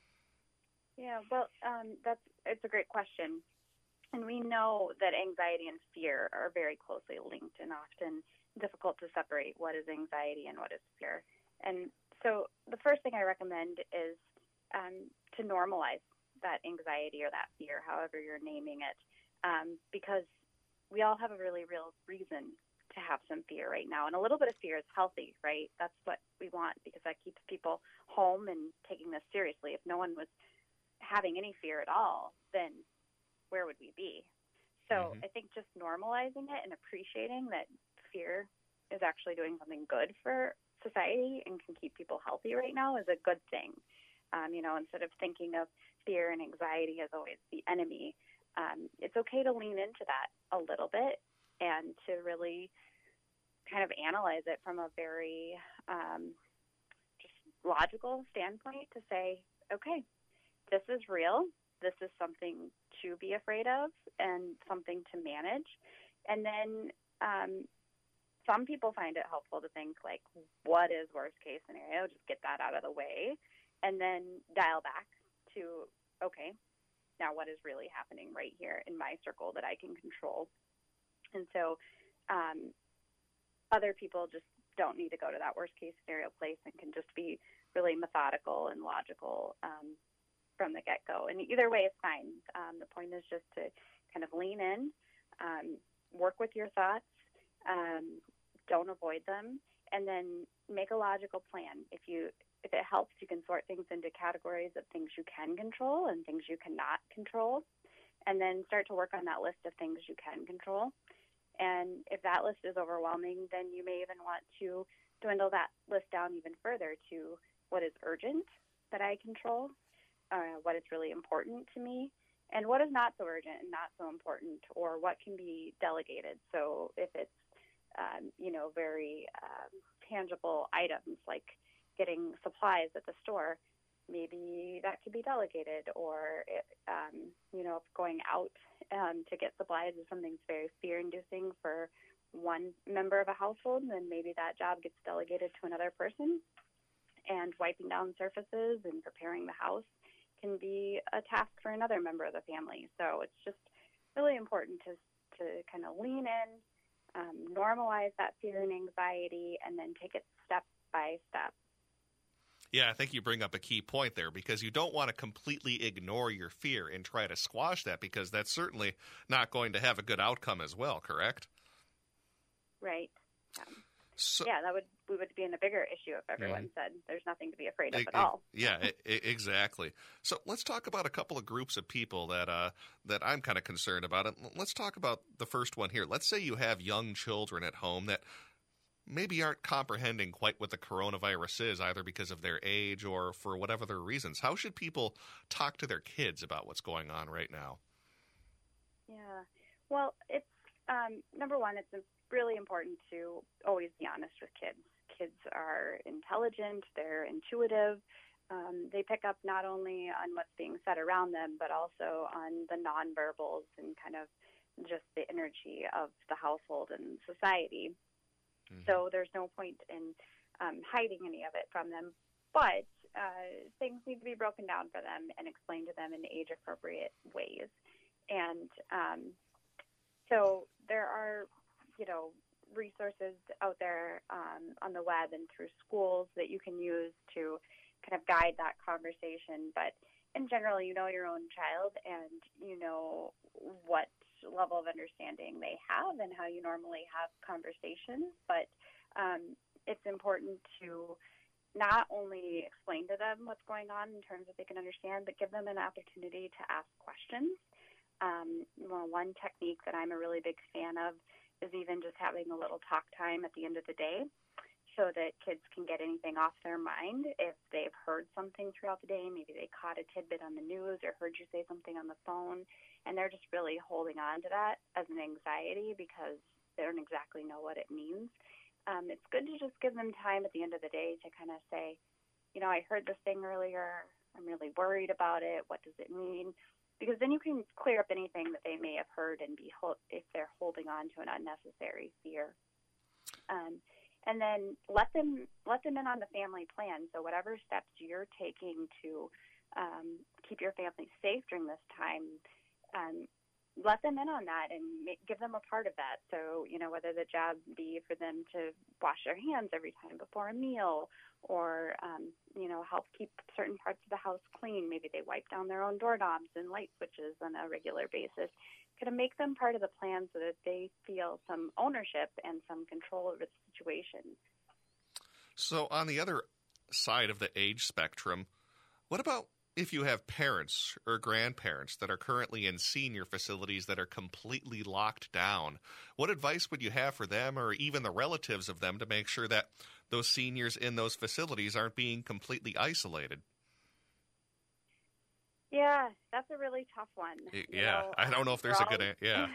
Yeah, well, um, that's it's a great question. And we know that anxiety and fear are very closely linked and often difficult to separate what is anxiety and what is fear. And so the first thing I recommend is um, to normalize that anxiety or that fear, however you're naming it, um, because we all have a really real reason to have some fear right now. And a little bit of fear is healthy, right? That's what we want, because that keeps people home and taking this seriously. If no one was having any fear at all, then where would we be? So mm-hmm. I think just normalizing it and appreciating that fear is actually doing something good for society and can keep people healthy right now is a good thing. Um, you know, instead of thinking of fear and anxiety as always the enemy, um, it's okay to lean into that a little bit and to really kind of analyze it from a very um, just logical standpoint to say, okay, this is real. This is something to be afraid of and something to manage. And then um, some people find it helpful to think, like, what is worst case scenario? Just get that out of the way and then dial back to, okay, now what is really happening right here in my circle that I can control? And so um, other people just don't need to go to that worst case scenario place and can just be really methodical and logical um, from the get-go. And either way is fine. Um, the point is just to kind of lean in, um, work with your thoughts, um, don't avoid them, and then make a logical plan. If you if it helps, you can sort things into categories of things you can control and things you cannot control, and then start to work on that list of things you can control. And if that list is overwhelming, then you may even want to dwindle that list down even further to what is urgent that I control, uh, what is really important to me, and what is not so urgent and not so important, or what can be delegated. So if it's, um, you know, very um, tangible items like getting supplies at the store, maybe that could be delegated. Or, it, um, you know, if going out um, to get supplies is something that's very fear-inducing for one member of a household, then maybe that job gets delegated to another person. And wiping down surfaces and preparing the house can be a task for another member of the family. So it's just really important to to kind of lean in, um, normalize that fear and anxiety, and then take it step by step. Yeah, I think you bring up a key point there, because you don't want to completely ignore your fear and try to squash that, because that's certainly not going to have a good outcome as well, correct? Right. Um, so, yeah, that would we would be in a bigger issue if everyone Mm-hmm. said there's nothing to be afraid of E- at all. e- Yeah, e- e- exactly. So let's talk about a couple of groups of people that uh, that I'm kind of concerned about. And let's talk about the first one here. Let's say you have young children at home that maybe aren't comprehending quite what the coronavirus is, either because of their age or for whatever their reasons. How should people talk to their kids about what's going on right now? Yeah. Well, it's um, number one, it's really important to always be honest with kids. Kids are intelligent, they're intuitive. Um, they pick up not only on what's being said around them, but also on the nonverbals and kind of just the energy of the household and society. Mm-hmm. So there's no point in um, hiding any of it from them. But uh, things need to be broken down for them and explained to them in age-appropriate ways. And um, so there are, you know, resources out there um, on the web and through schools that you can use to kind of guide that conversation. But in general, you know your own child and you know what level of understanding they have and how you normally have conversations. But um, it's important to not only explain to them what's going on in terms that they can understand, but give them an opportunity to ask questions. Um, well, one technique that I'm a really big fan of is even just having a little talk time at the end of the day so that kids can get anything off their mind. If they've heard something throughout the day, maybe they caught a tidbit on the news or heard you say something on the phone, and they're just really holding on to that as an anxiety because they don't exactly know what it means. Um, it's good to just give them time at the end of the day to kind of say, you know, I heard this thing earlier. I'm really worried about it. What does it mean? Because then you can clear up anything that they may have heard and be ho- if they're holding on to an unnecessary fear. Um, and then let them let them in on the family plan. So whatever steps you're taking to um, keep your family safe during this time, um, let them in on that and make, give them a part of that. So, you know, whether the job be for them to wash their hands every time before a meal or, um, you know, help keep certain parts of the house clean. Maybe they wipe down their own doorknobs and light switches on a regular basis. Kind of make them part of the plan so that they feel some ownership and some control over the situation. So on the other side of the age spectrum, what about if you have parents or grandparents that are currently in senior facilities that are completely locked down? What advice would you have for them or even the relatives of them to make sure that those seniors in those facilities aren't being completely isolated? Yeah, that's a really tough one. Yeah, you know, I don't know if there's a good answer. Yeah.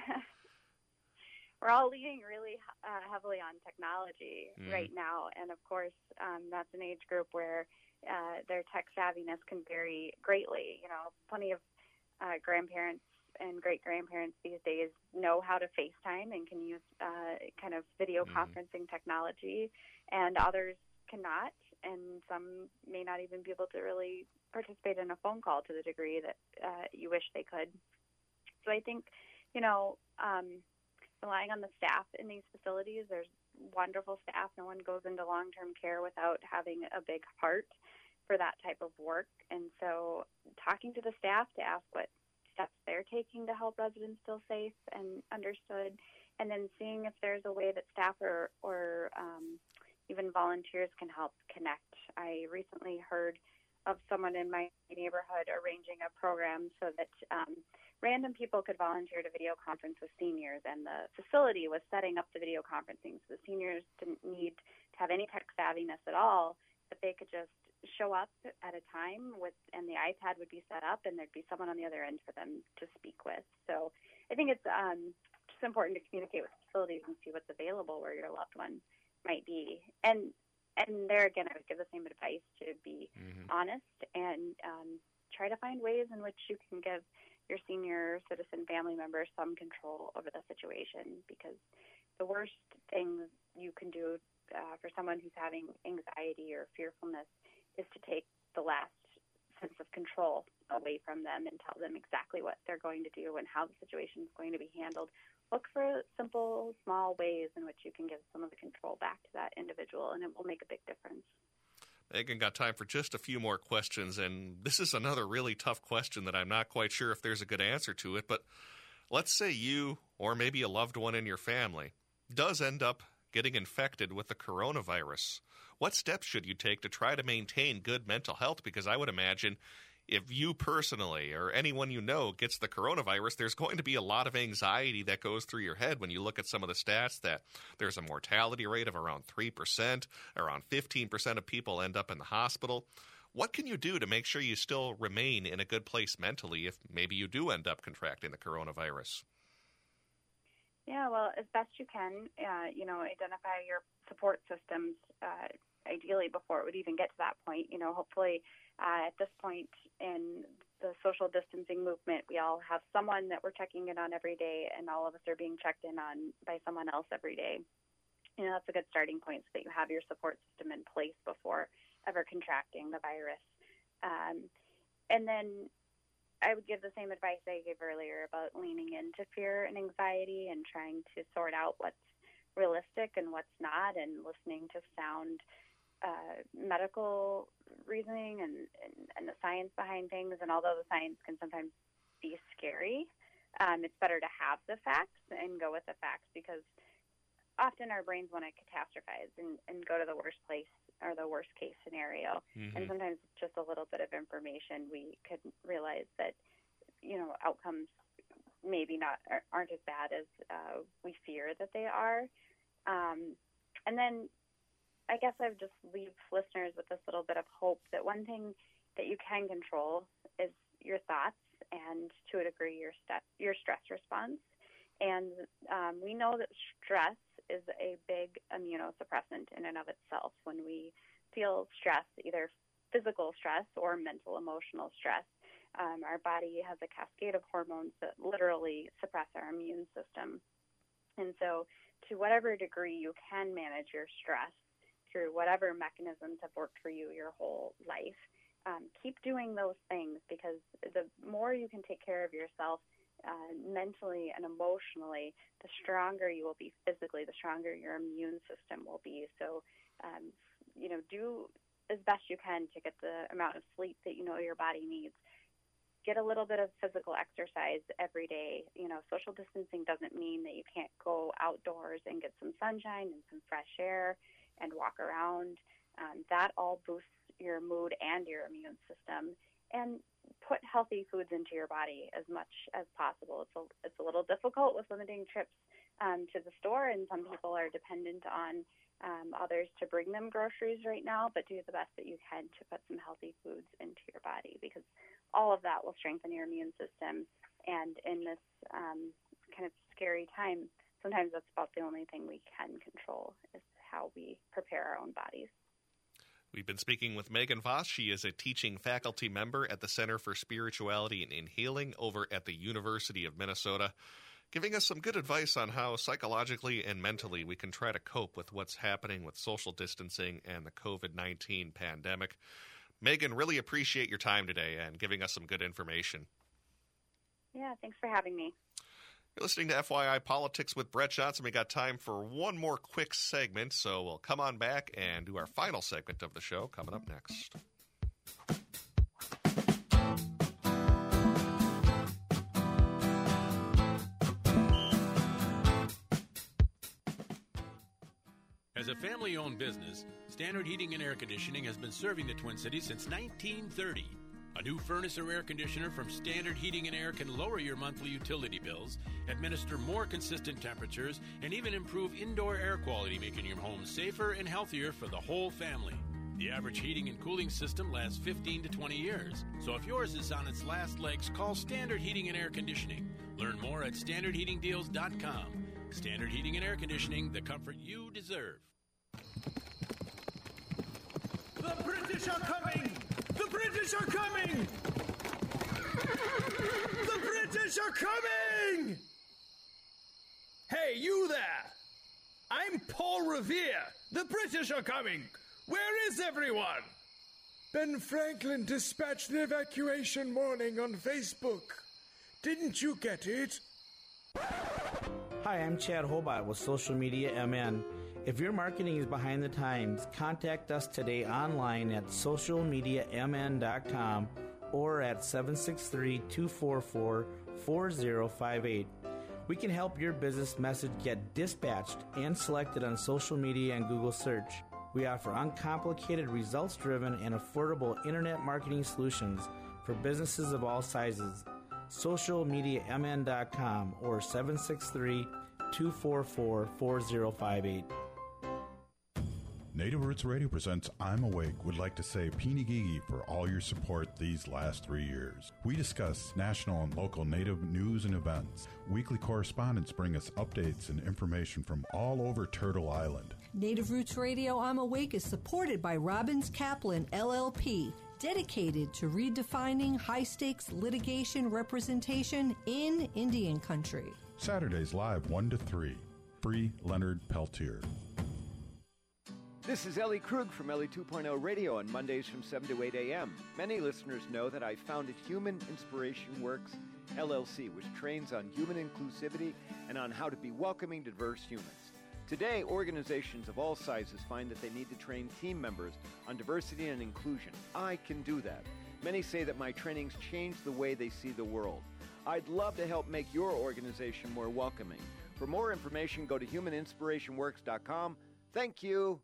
We're all leaning really uh, heavily on technology Mm. right now, and of course, um, that's an age group where uh, their tech savviness can vary greatly. You know, plenty of uh, grandparents and great-grandparents these days know how to FaceTime and can use uh, kind of video Mhm. conferencing technology, and others cannot, and some may not even be able to really participate in a phone call to the degree that uh, you wish they could. So I think, you know, um, relying on the staff in these facilities, there's wonderful staff. No one goes into long-term care without having a big heart for that type of work. And so talking to the staff to ask what steps they're taking to help residents feel safe and understood, and then seeing if there's a way that staff or, or um, even volunteers can help connect. I recently heard of someone in my neighborhood arranging a program so that um, random people could volunteer to video conference with seniors, and the facility was setting up the video conferencing so the seniors didn't need to have any tech savviness at all, but they could just show up at a time with, and the iPad would be set up and there'd be someone on the other end for them to speak with. So I think it's um, just important to communicate with facilities and see what's available where your loved one might be. And and there again, I would give the same advice to be mm-hmm. honest and um, try to find ways in which you can give your senior citizen family members some control over the situation, because the worst thing you can do uh, for someone who's having anxiety or fearfulness is to take the last sense of control away from them and tell them exactly what they're going to do and how the situation is going to be handled. Look for simple, small ways in which you can give some of the control back to that individual, and it will make a big difference. Megan, got time for just a few more questions, and this is another really tough question that I'm not quite sure if there's a good answer to it, but let's say you or maybe a loved one in your family does end up getting infected with the coronavirus. What steps should you take to try to maintain good mental health? Because I would imagine if you personally or anyone you know gets the coronavirus, there's going to be a lot of anxiety that goes through your head when you look at some of the stats that there's a mortality rate of around three percent, around fifteen percent of people end up in the hospital. What can you do to make sure you still remain in a good place mentally if maybe you do end up contracting the coronavirus? Yeah, well, as best you can, uh, you know, identify your support systems, uh, ideally before it would even get to that point. You know, hopefully uh, at this point in the social distancing movement, we all have someone that we're checking in on every day, and all of us are being checked in on by someone else every day. You know, that's a good starting point so that you have your support system in place before ever contracting the virus. Um, and then I would give the same advice I gave earlier about leaning into fear and anxiety and trying to sort out what's realistic and what's not, and listening to sound uh, medical reasoning and, and, and the science behind things. And although the science can sometimes be scary, um, it's better to have the facts and go with the facts, because often our brains want to catastrophize and, and go to the worst place or the worst case scenario. Mm-hmm. And sometimes just a little bit of information, we could realize that, you know, outcomes maybe not aren't as bad as uh, we fear that they are. Um, and then I guess I would just leave listeners with this little bit of hope that one thing that you can control is your thoughts and, to a degree, your st- your stress response. And um, we know that stress is a big immunosuppressant in and of itself. When we feel stress, either physical stress or mental emotional stress, um, our body has a cascade of hormones that literally suppress our immune system. And so to whatever degree you can manage your stress through whatever mechanisms have worked for you your whole life, um, keep doing those things, because the more you can take care of yourself Uh, mentally and emotionally, the stronger you will be physically, the stronger your immune system will be. So, um, you know, do as best you can to get the amount of sleep that you know your body needs. Get a little bit of physical exercise every day. You know, social distancing doesn't mean that you can't go outdoors and get some sunshine and some fresh air and walk around. Um, that all boosts your mood and your immune system. And put healthy foods into your body as much as possible. It's a, it's a little difficult with limiting trips um, to the store, and some people are dependent on um, others to bring them groceries right now, but do the best that you can to put some healthy foods into your body, because all of that will strengthen your immune system. And in this um, kind of scary time, sometimes that's about the only thing we can control, is how we prepare our own bodies. We've been speaking with Megan Voss. She is a teaching faculty member at the Center for Spirituality and Healing over at the University of Minnesota, giving us some good advice on how psychologically and mentally we can try to cope with what's happening with social distancing and the covid nineteen pandemic. Megan, really appreciate your time today and giving us some good information. Yeah, thanks for having me. You're listening to F Y I Politics with Brett Johnson. We got time for one more quick segment, so we'll come on back and do our final segment of the show coming up next. As a family-owned business, Standard Heating and Air Conditioning has been serving the Twin Cities since nineteen thirty. A new furnace or air conditioner from Standard Heating and Air can lower your monthly utility bills, administer more consistent temperatures, and even improve indoor air quality, making your home safer and healthier for the whole family. The average heating and cooling system lasts fifteen to twenty years. So if yours is on its last legs, call Standard Heating and Air Conditioning. Learn more at standard heating deals dot com. Standard Heating and Air Conditioning, the comfort you deserve. The British are coming! The British are coming! The British are coming! Hey, you there! I'm Paul Revere. The British are coming. Where is everyone? Ben Franklin dispatched the evacuation warning on Facebook. Didn't you get it? Hi, I'm Chad Hobart with Social Media M N. If your marketing is behind the times, contact us today online at social media m n dot com or at seven six three, two four four, four zero five eight. We can help your business message get dispatched and selected on social media and Google search. We offer uncomplicated, results-driven, and affordable internet marketing solutions for businesses of all sizes. social media m n dot com or seven six three, two four four, four zero five eight. Native Roots Radio presents I'm Awake would like to say Pinigigi for all your support these last three years. We discuss national and local Native news and events. Weekly correspondents bring us updates and information from all over Turtle Island. Native Roots Radio I'm Awake is supported by Robbins Kaplan, L L P, dedicated to redefining high-stakes litigation representation in Indian country. Saturdays live one to three. Free Leonard Peltier. This is Ellie Krug from Ellie two point oh Radio on Mondays from seven to eight a.m. Many listeners know that I founded Human Inspiration Works, L L C, which trains on human inclusivity and on how to be welcoming to diverse humans. Today, organizations of all sizes find that they need to train team members on diversity and inclusion. I can do that. Many say that my trainings change the way they see the world. I'd love to help make your organization more welcoming. For more information, go to human inspiration works dot com. Thank you.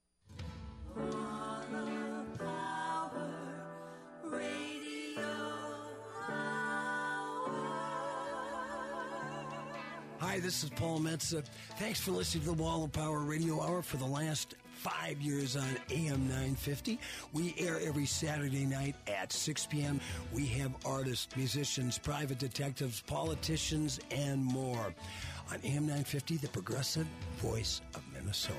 Hi, this is Paul Metza. Thanks for listening to the Wall of Power Radio Hour for the last five years on A M nine fifty. We air every Saturday night at six p.m. We have artists, musicians, private detectives, politicians, and more. On A M nine fifty, the progressive voice of Minnesota.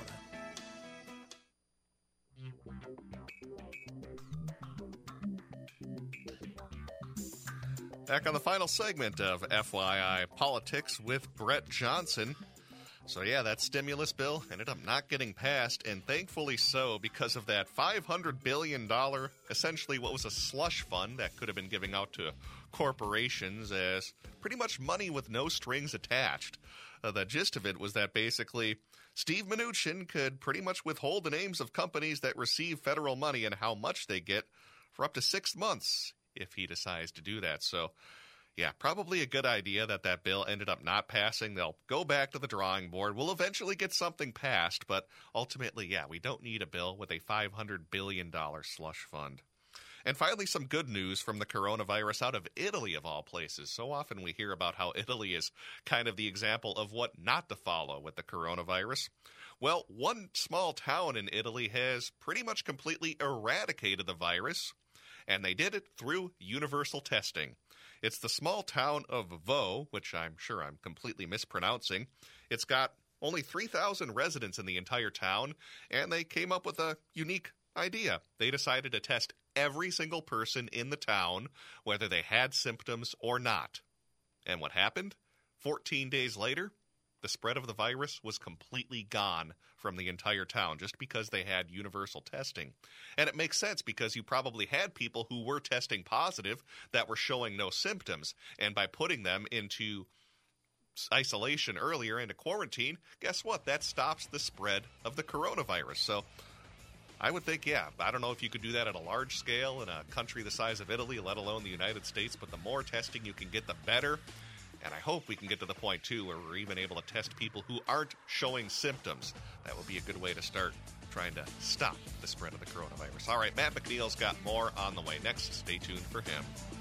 Back on the final segment of F Y I Politics with Brett Johnson. So yeah, that stimulus bill ended up not getting passed, and thankfully so, because of that five hundred billion dollars, essentially what was a slush fund that could have been giving out to corporations as pretty much money with no strings attached. Uh, the gist of it was that basically Steve Mnuchin could pretty much withhold the names of companies that receive federal money and how much they get for up to six months. If he decides to do that. So, yeah, probably a good idea that that bill ended up not passing. They'll go back to the drawing board. We'll eventually get something passed, but ultimately, yeah, we don't need a bill with a five hundred billion dollars slush fund. And finally, some good news from the coronavirus out of Italy, of all places. So often we hear about how Italy is kind of the example of what not to follow with the coronavirus. Well, one small town in Italy has pretty much completely eradicated the virus, and they did it through universal testing. It's the small town of Vo, which I'm sure I'm completely mispronouncing. It's got only three thousand residents in the entire town, and they came up with a unique idea. They decided to test every single person in the town, whether they had symptoms or not. And what happened? fourteen days later, the spread of the virus was completely gone from the entire town just because they had universal testing. And it makes sense because you probably had people who were testing positive that were showing no symptoms. And by putting them into isolation earlier, into quarantine, guess what? That stops the spread of the coronavirus. So I would think, yeah, I don't know if you could do that at a large scale in a country the size of Italy, let alone the United States, but the more testing you can get, the better. And I hope we can get to the point, too, where we're even able to test people who aren't showing symptoms. That would be a good way to start trying to stop the spread of the coronavirus. All right, Matt McNeil's got more on the way next. Stay tuned for him.